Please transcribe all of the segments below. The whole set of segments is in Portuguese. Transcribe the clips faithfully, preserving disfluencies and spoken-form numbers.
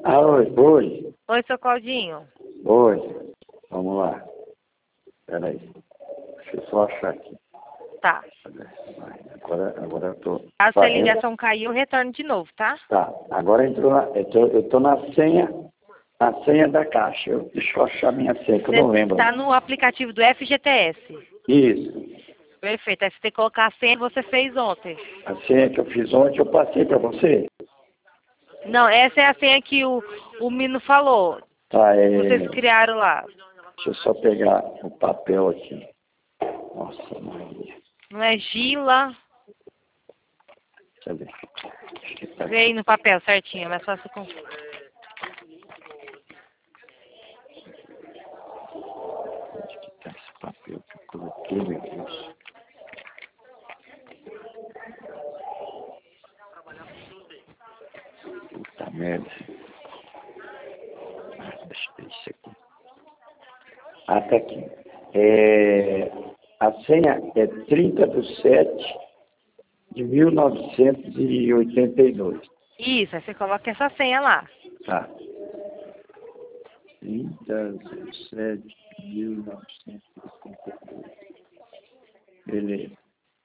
Ah, oi, oi. Oi, seu Claudinho. Oi. Vamos lá. Peraí. Deixa eu só achar aqui. Tá. Agora, agora eu tô... Caso a fazendo- ligação cair, eu retorno de novo, tá? Tá. Agora entrou na... Eu tô, eu tô na senha... Na senha da caixa. Eu, deixa eu achar minha senha, que eu não Você lembro. tá no aplicativo do F G T S. Isso. Perfeito. Aí você tem que colocar a senha que você fez ontem. A senha que eu fiz ontem, eu passei pra você. Não, essa é a senha que o, o Mino falou. Tá, é... Vocês criaram lá. Deixa eu só pegar o papel aqui. Nossa, Maria. Não é Gila. Deixa eu ver. Acho que tá Vê aí no papel certinho, é mais fácil com... Onde que tá esse papel que eu coloquei, meu Deus? Puta merda. Ah, deixa eu ver isso aqui. Ah, tá aqui. É, a senha é trinta de sete de mil novecentos e oitenta e dois. Isso, aí você coloca essa senha lá. Tá. trinta de sete de mil novecentos e oitenta e dois. Beleza.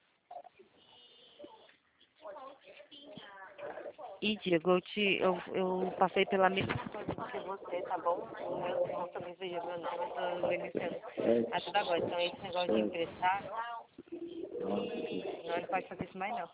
E Diego, eu, te, eu, eu passei pela mesma coisa que você, tá bom? O meu irmão também veio meu nome, eu tô iniciando a tudo agora. Então esse negócio de emprestar, não, ele pode fazer isso mais não.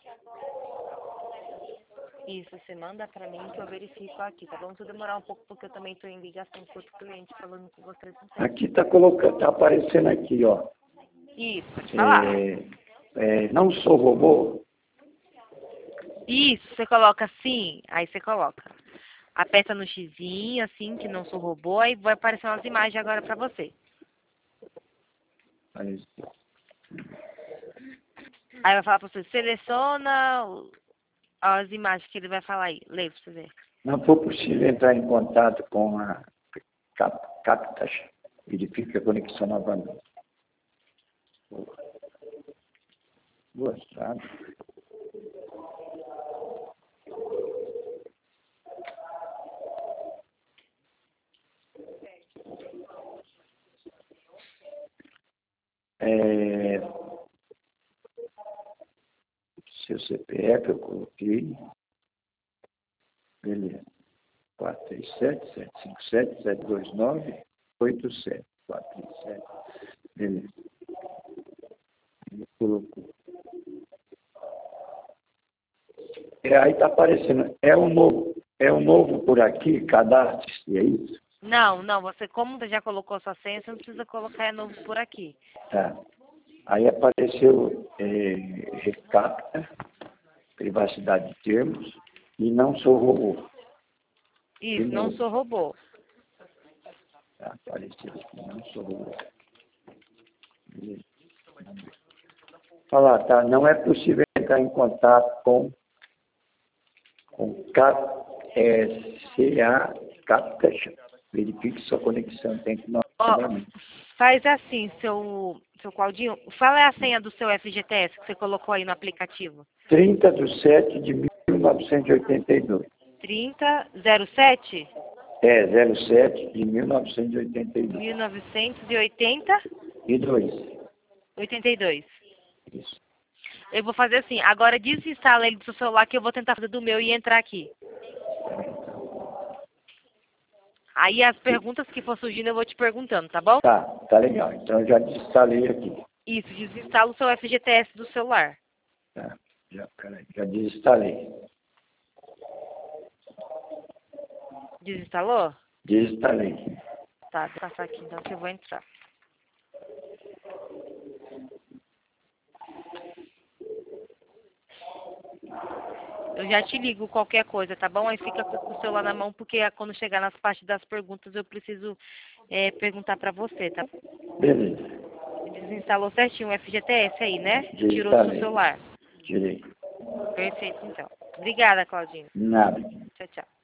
Isso, você manda pra mim que eu verifico aqui, tá bom? Se eu demorar um pouco, porque eu também tô em ligação com outro cliente falando com vocês. Aqui tá colocando, tá aparecendo aqui, ó. Isso, pode falar. É, é, não sou robô. Isso, você coloca assim, aí você coloca. Aperta no xizinho, assim, que não sou robô, aí vai aparecer umas imagens agora pra você. Aí, Aí vai falar pra você, seleciona o- as imagens que ele vai falar aí. Lê pra você ver. não for possível entrar em contato com a Cap- Captas. Verifique a conexão novamente. Gostado. É, seu C P F eu coloquei. Beleza. quatro três sete, sete cinco sete, sete dois nove, oito sete. quatro três sete. Beleza. Ele colocou. É, aí está aparecendo. É um novo, é um novo por aqui, cadastre-se, é isso? Não, não, você, como você já colocou sua senha, você não precisa colocar é novo por aqui. Tá. Aí apareceu é, recapta, privacidade de termos, e não sou robô. Isso, De não novo. sou robô. Tá, apareceu aqui, não sou robô. Beleza. Falar, tá? Não é possível entrar em contato com, com Cap, é, C A Captas. Verifique sua conexão. Tem que Ó, novamente. faz assim, seu, seu Claudinho, fala a senha do seu F G T S que você colocou aí no aplicativo. trinta de sete de mil novecentos e oitenta e dois. trinta zero sete É, zero sete de mil novecentos e oitenta e dois. mil novecentos e oitenta E dois. oitenta e dois. Isso. Eu vou fazer assim, agora desinstala ele do seu celular que eu vou tentar fazer do meu e entrar aqui. Aí as perguntas que for surgindo eu vou te perguntando, tá bom? Tá, tá legal. Então eu já desinstalei aqui. Isso, desinstala o seu F G T S do celular. Tá, já, peraí, já desinstalei. Desinstalou? Desinstalei. Tá, vou passar aqui então que eu vou entrar. Eu já te ligo qualquer coisa, tá bom? Aí fica com o celular na mão, porque quando chegar nas partes das perguntas eu preciso é, perguntar pra você, tá? Beleza. Desinstalou certinho o F G T S aí, né? Tirou do seu Desinstalei. celular. Tirei. Perfeito, então. Obrigada, Claudinho. Nada. Tchau, tchau.